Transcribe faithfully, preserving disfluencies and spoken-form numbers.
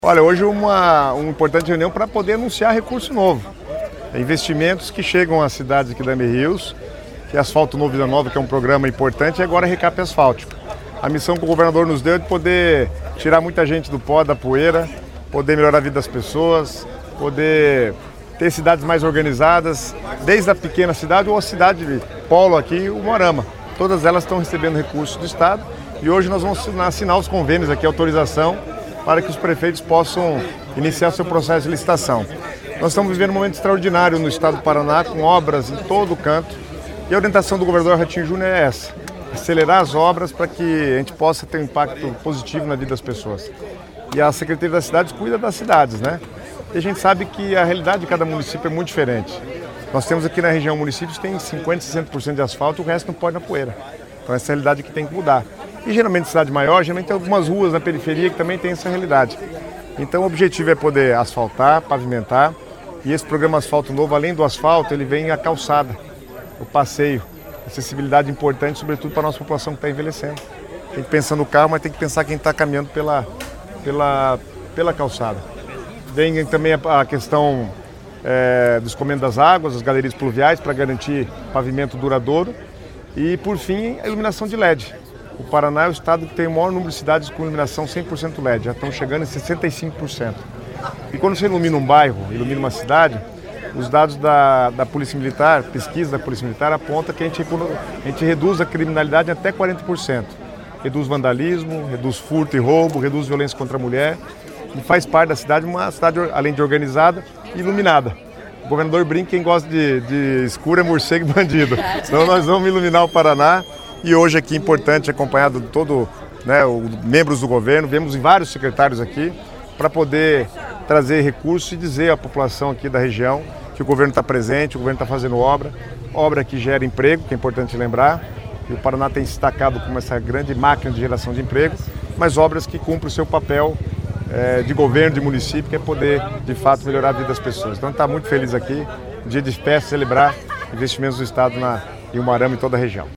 Olha, hoje uma, uma importante reunião para poder anunciar recurso novo. Investimentos que chegam às cidades aqui da M Rios, que é Asfalto Novo Vida Nova, que é um programa importante, e agora Recap Asfáltico. A missão que o governador nos deu é de poder tirar muita gente do pó, da poeira, poder melhorar a vida das pessoas, poder ter cidades mais organizadas, desde a pequena cidade ou a cidade de polo aqui, o Moarama. Todas elas estão recebendo recursos do Estado e hoje nós vamos assinar os convênios aqui, autorização, para que os prefeitos possam iniciar seu processo de licitação. Nós estamos vivendo um momento extraordinário no estado do Paraná, com obras em todo o canto, e a orientação do governador Ratinho Júnior é essa: acelerar as obras para que a gente possa ter um impacto positivo na vida das pessoas. E a Secretaria das Cidades cuida das cidades, né? E a gente sabe que a realidade de cada município é muito diferente. Nós temos aqui na região municípios que tem cinquenta, sessenta por cento de asfalto, o resto não pode na poeira. Então essa é a realidade que tem que mudar. E geralmente cidade maior, geralmente tem algumas ruas na periferia que também tem essa realidade. Então o objetivo é poder asfaltar, pavimentar, e esse programa Asfalto Novo, além do asfalto, ele vem a calçada, o passeio, acessibilidade importante, sobretudo para a nossa população que está envelhecendo. Tem que pensar no carro, mas tem que pensar quem está caminhando pela, pela, pela calçada. Vem também a, a questão é, do escoamento das águas, as galerias pluviais, para garantir pavimento duradouro. E, por fim, a iluminação de L E D. O Paraná é o estado que tem o maior número de cidades com iluminação cem por cento L E D, já estão chegando em sessenta e cinco por cento. E quando você ilumina um bairro, ilumina uma cidade, os dados da, da Polícia Militar, pesquisa da Polícia Militar, aponta que a gente, a gente reduz a criminalidade em até quarenta por cento. Reduz vandalismo, reduz furto e roubo, reduz violência contra a mulher, e faz parte da cidade uma cidade, além de organizada, iluminada. O governador brinca, quem gosta de, de escuro é morcego e bandido. Então nós vamos iluminar o Paraná. E hoje aqui, importante, acompanhado de todos né, os membros do governo, vemos vários secretários aqui, para poder trazer recursos e dizer à população aqui da região que o governo está presente, o governo está fazendo obra, obra que gera emprego, que é importante lembrar, e o Paraná tem se destacado como essa grande máquina de geração de emprego, mas obras que cumprem o seu papel é, de governo, de município, que é poder, de fato, melhorar a vida das pessoas. Então, está muito feliz aqui, dia de festa, celebrar investimentos do Estado na, em Moarama e toda a região.